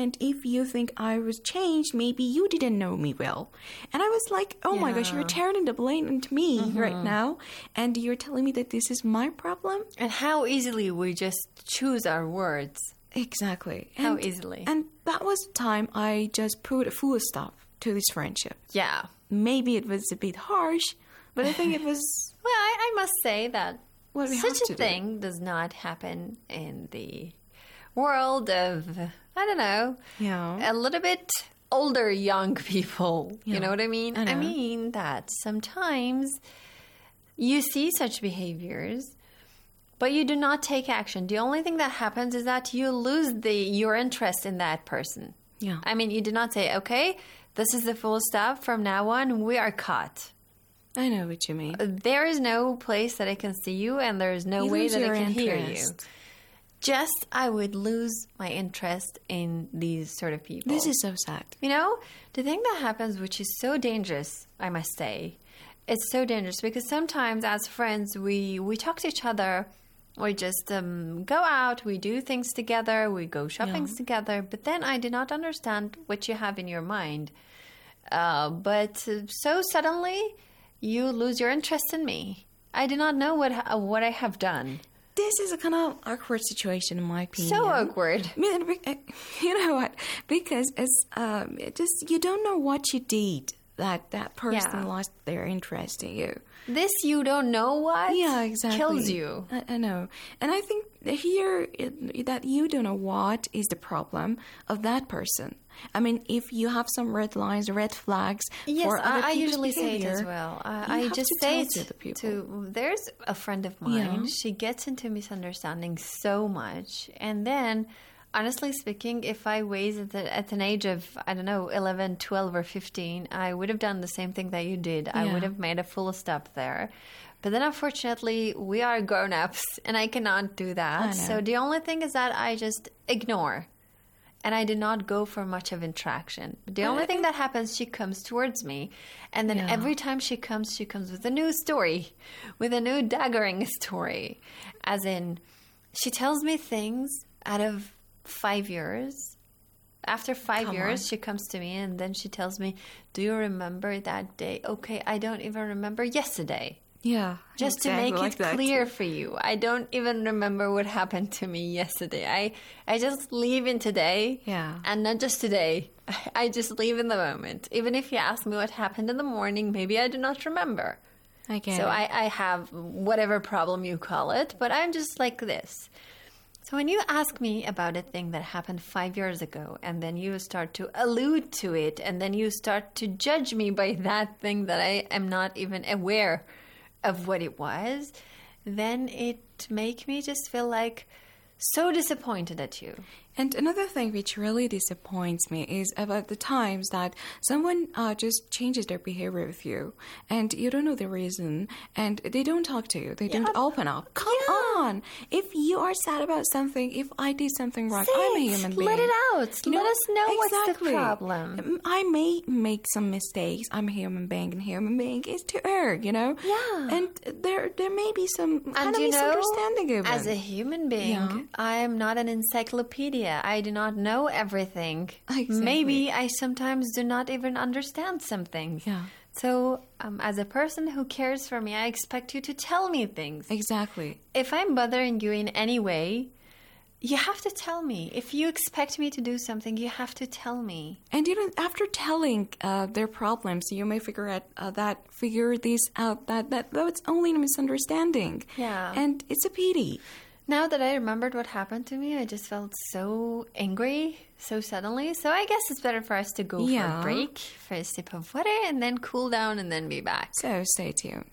And if you think I was changed, maybe you didn't know me well. And I was like, oh my gosh, you're turning the blame into me right now. And you're telling me that this is my problem? And how easily we just choose our words. Exactly. How easily. And that was the time I just put a full stop to this friendship. Yeah. Maybe it was a bit harsh, but I think it was... Well, I must say that such a thing do. does not happen in the world of, I don't know, a little bit older young people. You know what I mean? I mean that sometimes you see such behaviors, but you do not take action. The only thing that happens is that you lose your interest in that person. Yeah. I mean, you do not say, okay, this is the full stop. From now on, we are cut. I know what you mean. There is no place that I can see you, and there is no way that I can hear you. Just, I would lose my interest in these sort of people. This is so sad. You know, the thing that happens, which is so dangerous, I must say, it's so dangerous because sometimes as friends, we talk to each other. We just go out, we do things together, we go shopping together, but then I do not understand what you have in your mind. But so suddenly, you lose your interest in me. I do not know what I have done. This is a kind of awkward situation, in my opinion. So awkward. You know what? Because it's you don't know what you did that person lost their interest in you. This you don't know what? Yeah, exactly. Kills you. I know. And I think here that you don't know what is the problem of that person. I mean, if you have some red lines, red flags for other people's I usually behavior, say it as well. I just say it to the people. There's a friend of mine. She gets into misunderstanding so much. And then, honestly speaking, if I was at an age of, I don't know, 11, 12 or 15, I would have done the same thing that you did. I would have made a full stop there. But then, unfortunately, we are grown-ups, and I cannot do that. So the only thing is that I just ignore. And I do not go for much of interaction. The only thing that happens, she comes towards me. And then every time she comes with a new story, with a new daggering story. As in, she tells me things out of 5 years. After 5 years, she comes to me and then she tells me, do you remember that day? Okay, I don't even remember yesterday. Yeah. Just to make it clear for you. I don't even remember what happened to me yesterday. I just live in today. Yeah. And not just today. I just live in the moment. Even if you ask me what happened in the morning, maybe I do not remember. Okay. So I have whatever problem you call it, but I'm just like this. So when you ask me about a thing that happened 5 years ago, and then you start to allude to it, and then you start to judge me by that thing that I am not even aware of what it was, then it makes me just feel like so disappointed at you. And another thing which really disappoints me is about the times that someone just changes their behavior with you and you don't know the reason and they don't talk to you. They don't open up. Come on. If you are sad about something, if I did something wrong, I'm a human being. Let it out. Let us know what's the problem. I may make some mistakes. I'm a human being and human being is to err, Yeah. And there may be some kind of misunderstanding even. As a human being, I am not an encyclopedia. I do not know everything. Exactly. Maybe I sometimes do not even understand some things. Yeah. So, as a person who cares for me, I expect you to tell me things. Exactly. If I'm bothering you in any way, you have to tell me. If you expect me to do something, you have to tell me. And even after telling their problems, you may figure this out, that it's only a misunderstanding. Yeah. And it's a pity. Now that I remembered what happened to me, I just felt so angry so suddenly. So I guess it's better for us to go for a break, for a sip of water, and then cool down and then be back. So stay tuned.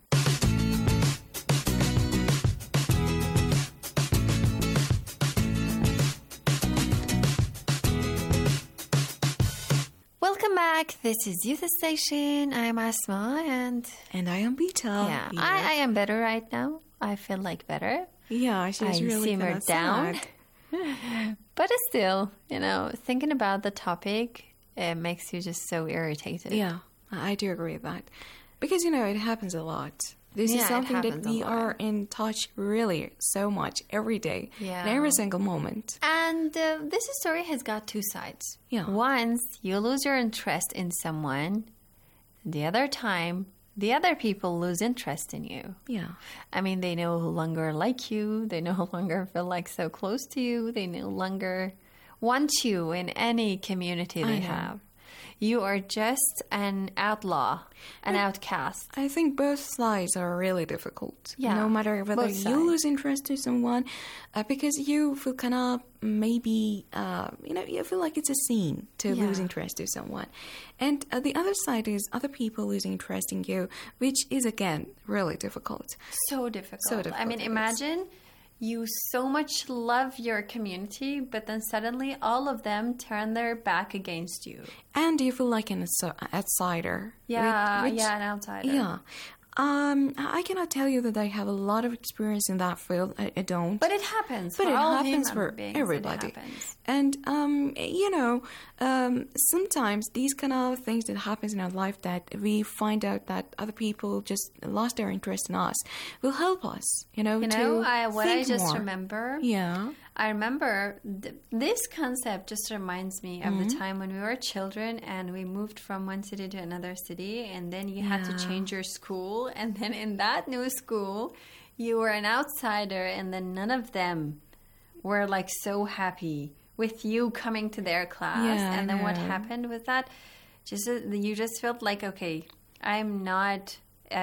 Welcome back. This is Youth Station. I'm Asma and I am Bita. Yeah, I am better right now. I feel like better. Yeah, she's really simmered down. But still, thinking about the topic, it makes you just so irritated. Yeah, I do agree with that. Because, it happens a lot. This is something that happens we a lot. are in touch really so much every day, in every single moment. And this story has got two sides. Yeah. Once you lose your interest in someone, the other time, the other people lose interest in you. Yeah. I mean, they no longer like you. They no longer feel like so close to you. They no longer want you in any community they have. You are just an outlaw, an outcast. I think both sides are really difficult. Yeah, No matter whether both you sides. lose interest to someone, because you feel kind of maybe, you feel like it's a sin to lose interest to someone. And the other side is other people losing interest in you, which is, again, really difficult. So difficult. So difficult. I mean, imagine you so much love your community, but then suddenly all of them turn their back against you. And you feel like an outsider. Yeah, which- an outsider. Yeah. I cannot tell you that I have a lot of experience in that field. I don't. But it happens. But for it all happens human for beings, it everybody. happens. And, sometimes these kind of things that happens in our life that we find out that other people just lost their interest in us will help us, to what I think just more. remember. Yeah. I remember this concept just reminds me of Mm-hmm. the time when we were children and we moved from one city to another city, and then you had to Yeah. change your school, and then in that new school you were an outsider, and then none of them were like so happy with you coming to their class. Yeah, and then I what know. happened with that, you just felt like, okay, I'm not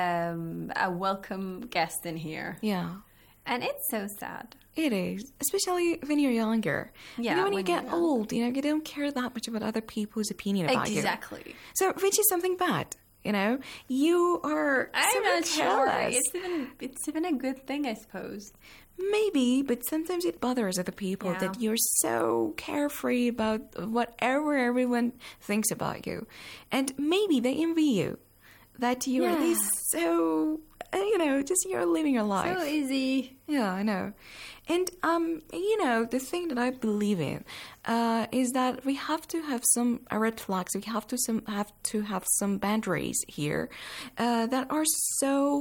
a welcome guest in here. Yeah. And it's so sad. It is, especially when you're younger. Yeah, when you when get you're old, you don't care that much about other people's opinion about you. Exactly. So, which is something bad, You are I'm so not sure. careless. It's even a good thing, I suppose. Maybe, but sometimes it bothers other people Yeah. that you're so carefree about whatever everyone thinks about you. And maybe they envy you that you're Yeah. this so, just you're living your life. So easy. Yeah, I know. And, the thing that I believe in is that we have to have some red flags. We have to have some boundaries here that are so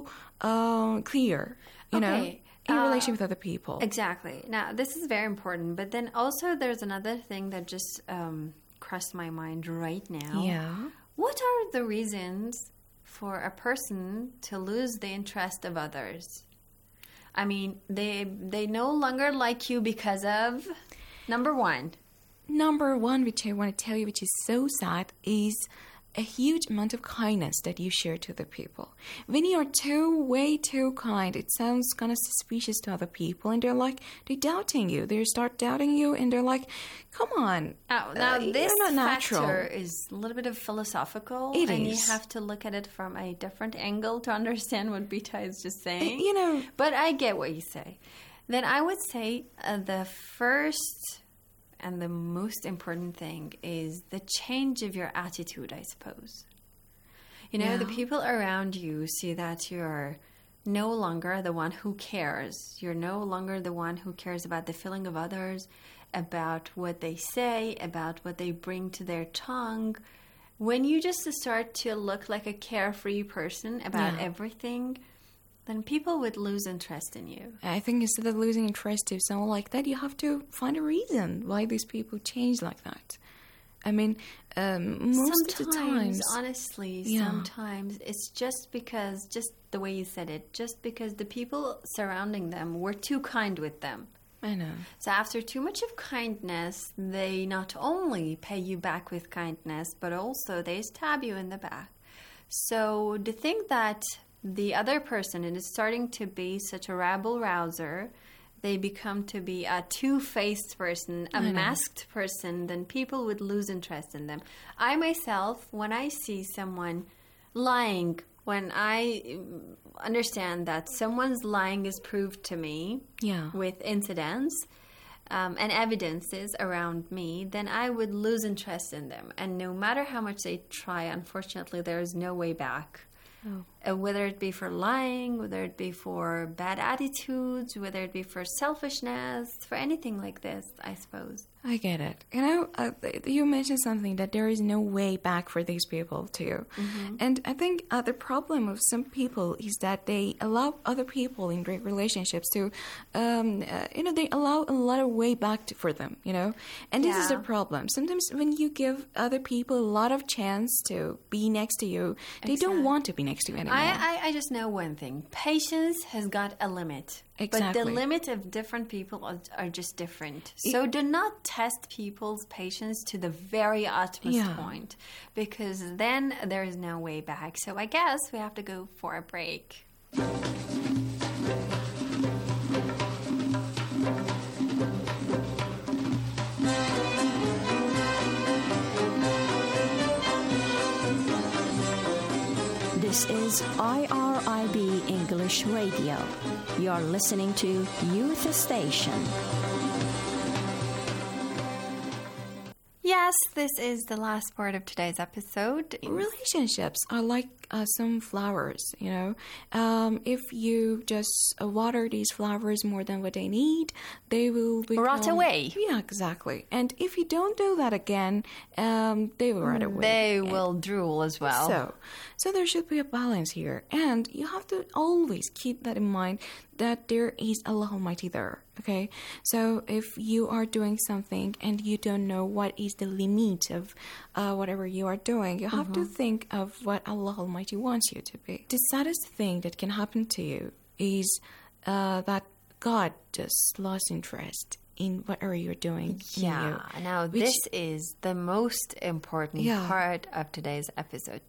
clear, Okay. in relation with other people. Exactly. Now, this is very important. But then also there's another thing that just crossed my mind right now. Yeah. What are the reasons for a person to lose the interest of others? I mean, they no longer like you because of, number one. Number one, which I want to tell you, which is so sad, is a huge amount of kindness that you share to other people. When you're way too kind, it sounds kind of suspicious to other people, and they're doubting you. They start doubting you, and they're like, come on. Now this you're not natural. factor is a little bit of philosophical. It and is. you have to look at it from a different angle to understand what Bita is just saying. You know. But I get what you say. Then I would say the first and the most important thing is the change of your attitude, I suppose. The people around you see that you're no longer the one who cares. You're no longer the one who cares about the feeling of others, about what they say, about what they bring to their tongue. When you just start to look like a carefree person about everything, then people would lose interest in you. I think instead of losing interest to someone like that, you have to find a reason why these people change like that. I mean, most of the times, honestly, Yeah. sometimes it's just the way you said it, just because the people surrounding them were too kind with them. I know. So after too much of kindness, they not only pay you back with kindness, but also they stab you in the back. So to think that the other person is starting to be such a rabble-rouser, they become to be a two-faced person, a I know. masked person, then people would lose interest in them. I myself, when I see someone lying, when I understand that someone's lying is proved to me with incidents and evidences around me, then I would lose interest in them. And no matter how much they try, unfortunately, there is no way back. whether it be for lying, whether it be for bad attitudes, whether it be for selfishness, for anything like this, I suppose. I get it. You mentioned something that there is no way back for these people too. And I think the problem of some people is that they allow other people in great relationships to, they allow a lot of way back for them, And this is the problem. Sometimes when you give other people a lot of chance to be next to you, they don't want to be next to you anymore. I just know one thing. Patience has got a limit. Exactly. But the limit of different people are just different. So do not test people's patience to the very utmost point, because then there is no way back. So I guess we have to go for a break. This is IRIB English Radio. You're listening to Youth Station. Yes, this is the last part of today's episode. Relationships are like some flowers, If you just water these flowers more than what they need, they will rot away. Yeah, exactly. And if you don't do that again, they will rot away. They will drool as well. So there should be a balance here. And you have to always keep that in mind, that there is Allah Almighty there, okay? So if you are doing something and you don't know what is the limit of whatever you are doing, you have to think of what Allah Almighty wants you to be. The saddest thing that can happen to you is that God just lost interest in whatever you're doing. Now this is the most important part of today's episode.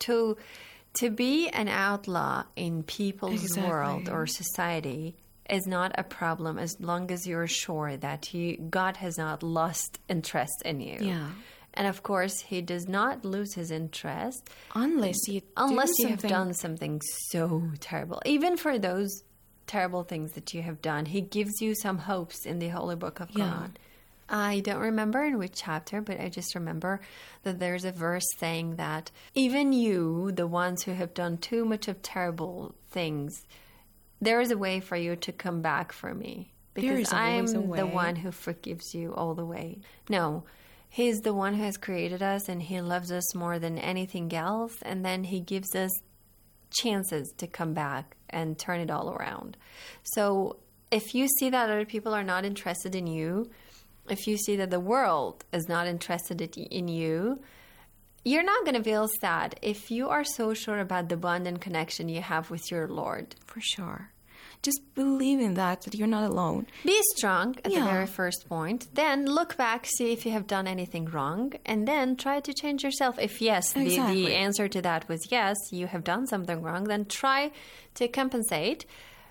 To be an outlaw in people's world or society is not a problem as long as you're sure that God has not lost interest in you. Yeah. And of course, he does not lose his interest unless you have done something so terrible. Even for those terrible things that you have done, he gives you some hopes in the Holy Book of Quran. I don't remember in which chapter, but I just remember that there's a verse saying that even you, the ones who have done too much of terrible things, there is a way for you to come back for me. Because I'm the one who forgives you all the way. No, he's the one who has created us, and he loves us more than anything else. And then he gives us chances to come back and turn it all around. So if you see that other people are not interested in you, if you see that the world is not interested in you, you're not going to feel sad if you are so sure about the bond and connection you have with your Lord. For sure. Just believe in that you're not alone. Be strong at the very first point. Then look back, see if you have done anything wrong, and then try to change yourself. If yes, the answer to that was yes, you have done something wrong, then try to compensate.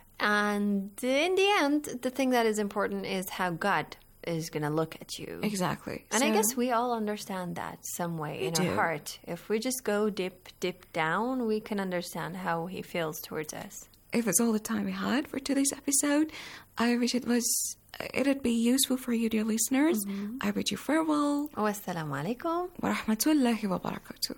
And in the end, the thing that is important is how God is going to look at you. Exactly. And I guess we all understand that some way in our heart. If we just go deep down, we can understand how he feels towards us. If that's all the time we had for today's episode, I wish it'd be useful for you, dear listeners. I bid you farewell. Wassalamu alaikum wa rahmatullahi wa barakatuh.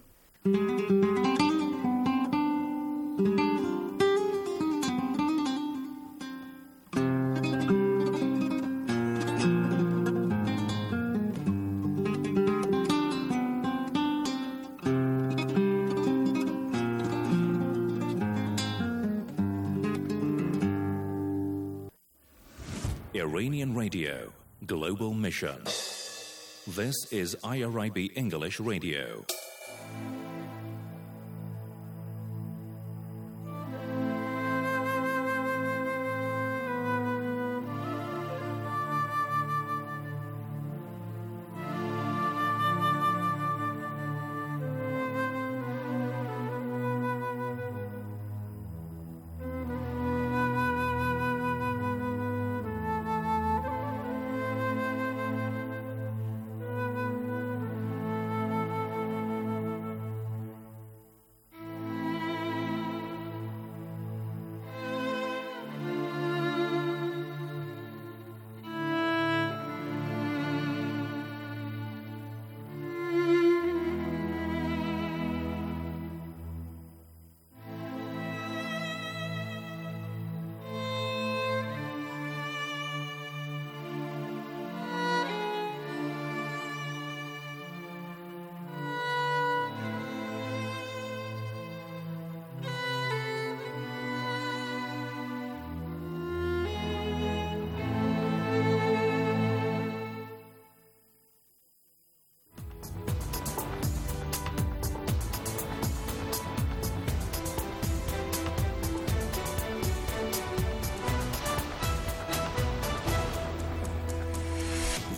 Iranian Radio, Global Mission. This is IRIB English Radio.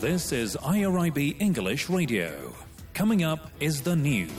This is IRIB English Radio. Coming up is the news.